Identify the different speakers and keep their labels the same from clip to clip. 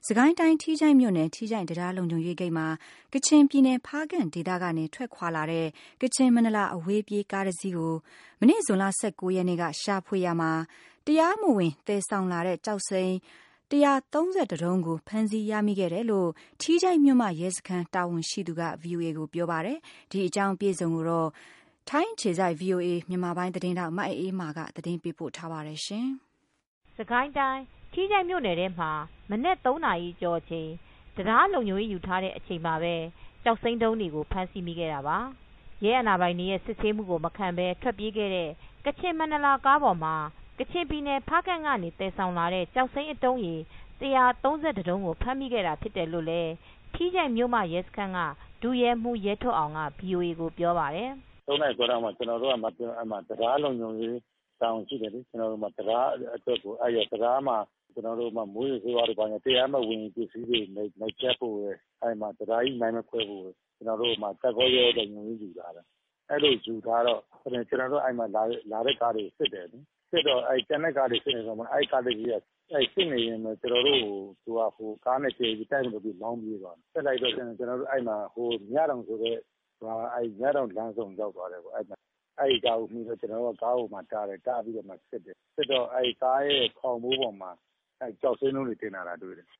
Speaker 1: စကိုင်းတိုင်းထီးချိုင့်မြို့နယ်ထီးချိုင့်တရားလုံခြုံရေးဂိတ်မှာကချင်ပြည်နယ်ဖားကန့်ဒေသကနေထွက်ခွာလာတဲ့ကချင်မန္တလာအဝေးပြေးကားတစ်စီးကိုမနေ့ဇွန်လ19ရက်နေ့ကရှာဖွေရာမှာတရားမဝင်သယ်ဆောင်လာတဲ့ကျောက်စိမ်း131တုံးကိုဖမ်းဆီးရမိခဲ့တယ်လို့ထီးချိုင့်မြို့မရဲစခန်းတာဝန်ရှိသူက VOA ကိုပြောပါတယ်။ဒီအကြောင်းအပြည့်အစုံကိုတော့ထိုင်းအခြေစိုက် VOA မြန်မာပိုင်းသတင်းထောက်မအေးအေးမာကသတင်းပေးပို့ထားပါတယ်။
Speaker 2: စကိုင်းတိုင်းထီးချိုင့်မြို့နယ်ထဲမှာမနက်3 နာရီကျော်ချိန်တရားလုံခြုံရေးယူထားတဲ့အချိန်မှာပဲကျောက်စိမ်းတုံးတွေကိုဖမ်းဆီးမိခဲ့တာပါ။ရဲအာဏာပိုင်တွေရဲ့စစ်ဆေးမှုကိုမခံဘဲထွက်ပြေးခဲ့တဲ့ကချင်မန္တလာကားပေါ်မှာကချင်ပြည်နယ်ဖားကန့်ကနေသယ်ဆောင်လာတဲ့ကျောက်စိမ်းအတုံးရေ131တုံးကိုဖမ်းမိခဲ့တာဖြစ်တယ်လို့လည်းထီးချိုင့်မြို့မရဲစခန်းကဒုရဲမှူးရဲထွဋ်အောင်က VOA ကိုပြောပါတယ်
Speaker 3: ။3 နာရီခွဲလောက်မှာကျွန်တော်တို့ကတရားလုံခြုံရေးတောင်းရှိတယ်လေကျွန်တော်တို့တရားအတွက်ကိုတရားမှာကျွန်တော်တို့မိုးရေဆေးဝါးတွေပါတယ်တရားမဝင်ပစ္စည်းတွေလိုက်ချက်ဖို့မှာတရားကြီးနိုင်မခွဲဖို့ကျွန်တော်တို့တက်ခေါ်ရဲတဲ့ညွှန်ယူလာတယ်အဲ့လိုယူထားတော့ကျွန်တော်တို့မှာလာတဲ့ကားတွေစစ်တယ်စစ်တော့ကျန်တဲ့ကားတွေစစ်နေတော့ကားတွေကြီးစစ်နေရင်ကျွန်တော်တို့ဟိုကားနဲ့ကျေးတိုက်လို့ပြီးလောင်းပြေးသွားတယ်ဆက်လိုက်တော့ကျွန်တော်တို့အဲ့မှာဟိုညတောင်ဆိုတဲ့ညတောင်လမ်းဆောင်ရောက်သွားတယ်ပေါ့အဲ့ကားကိုပြီးတော့ကျွန်တော်တို့ကားကိုတားတယ်တားပြီးတော့စစ်တယ်စစ်တော့အဲ့ကားရဲ့ခေါင်မိုးပေါ်မှာကျောက်စိမ်းလုံးတွေတင်လာတာတွေ့တယ်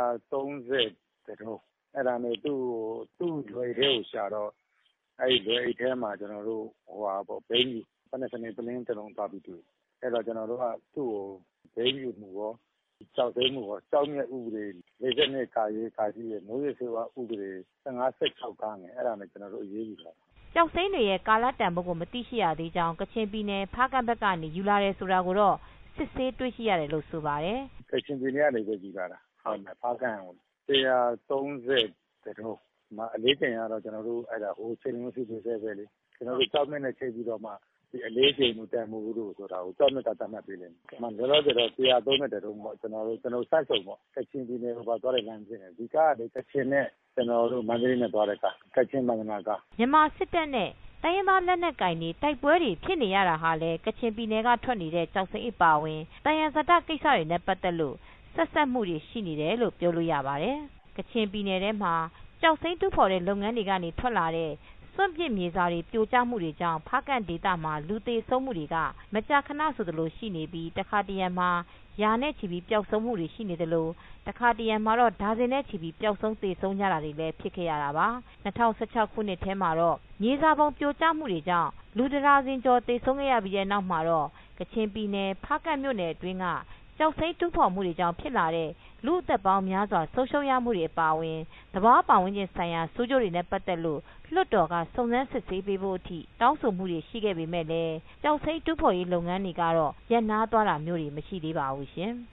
Speaker 3: 130တုံးအဲ့ဒါနဲ့သူ့လွယ်ထဲကိုရှာတော့အဲ့လွယ်အိတ်ထဲမှာကျွန်တော်တို့ဘိန်းကြီးပလင်းတစ်လုံးသွားပြီးတွေ့အဲ့တော့ကျွန်တော်တို့ကသူ့ကိုဘိန်းကြီးမှုရောကျောက်စိမ်းမှုရောကျောက်မြတ်ဥပဒေ42ကာကြီးရဲ့မိုးရေဆေးဝါးဥပဒေ1516ကားငယ်အဲ့ဒါနဲ့ကျွန်တော်တို့အရေးယူတာ
Speaker 2: ကျောက်စိမ်းတွေရဲ့ကာလတန်ဖိုးကိုမသိရှိရသေးကြောင်းကချင်ပြည်နယ်ဖားကန့်ဘက်ကနေယူလာတယ်ဆိုတာကိုတော့စစ်ဆေးတွေ့ရှိရတယ်လို့ဆိုပါတယ်
Speaker 3: ။ကချင်ပြည်နယ်ကနေပဲယူလာတာဟုတ်တယ်ဖားကန့်130တုံးအလေးချိန်ကတော့ကျွန်တော်တို့အဲ့ဒါဟိုချိန်လုံးစီးသေးပဲလေကျွန်တော်တို့ကြောက်မြတ်နဲ့ချိန်ပြီးတော့မှဒီအလေးချိန်မှုတန်မှုလို့ဆိုတာကိုကြောက်မြတ်တာတတ်မှတ်ပေးလိမ့်မယ်။လောလောဆယ်တော့130တုံးပေါ့ကျွန်တော်စက်စုံပေါ့ကချင်ပြည်နယ်ကိုသွားတဲ့လမ်းဖြစ်နေဒီကားကကချင်နဲ့ကျွန်တော်တို့မန္တလေးနဲ့သွားတဲ့ကားကချင်မန္တလာကား
Speaker 2: မြန်မာစစ်တပ်နဲ့တိုင်းရင်းသားလက်နက်ကင်တွေတိုက်ပွဲတွေဖြစ်နေရတာဟာလည်းကချင်ပြည်နယ်ကထွက်နေတဲ့ကျောက်စိမ်းအပါဝင်တယံဇာတကိစ္စတွေနဲ့ပတ်သက်လို့ဆက်စပ်မှုတွေရှိနေတယ်လို့ပြောလို့ရပါတယ်။ကချင်ပြည်နယ်ထဲမှာကျောက်စိမ်းတူးဖော်တဲ့လုပ်ငန်းတွေကနေထွက်လာတဲ့စွန့်ပစ်မြေစာတွေပြိုကျမှုတွေကြောင့်ဖားကန့်ဒေသမှာလူသေဆုံးမှုတွေကမကြာခဏဆိုသလိုရှိနေပြီးတခါတရံမှာရာနဲ့ချီပြီးပျောက်ဆုံးမှုတွေရှိနေသလိုတခါတရံမှာတော့ဒါဇင်နဲ့ချီပြီးပျောက်ဆုံးသေဆုံးကြတာတွေလည်းဖြစ်ခဲ့ရတာပါ2016ခုနှစ်ထဲမှာတော့မြေစာပုံပြိုကျမှုတွေကြောင့်လူ1ဒါဇင်ကျော်သေဆုံးခဲ့ရပြီးတဲ့နောက်မှာတော့ကချင်ပြည်နယ်ဖားကန့်မြို့နယ်အတွင်းကကျောက်စိမ်းတူးဖော်မှုတွေကြောင့်ဖြစ်လာတဲ့လူအသက်ပေါင်းများစွာဆုံးရှုံးရမှုတွေအပါအဝင်သဘာဝပတ်ဝန်းကျင်ဆိုင်ရာဆိုးကျိုးတွေနဲ့ပတ်သက်လို့လွှတ်တော်ကစုံစမ်းစစ်ဆေးပေးဖို့အထိတောင်းဆိုမှုတွေရှိခဲ့ပေမဲ့လည်းကျောက်စိမ်းတူးဖော်ရေးလုပ်ငန်းတွေကတော့ရပ်နားသွားတာမျိုးတွေမရှိသေးပါဘူးရှင်။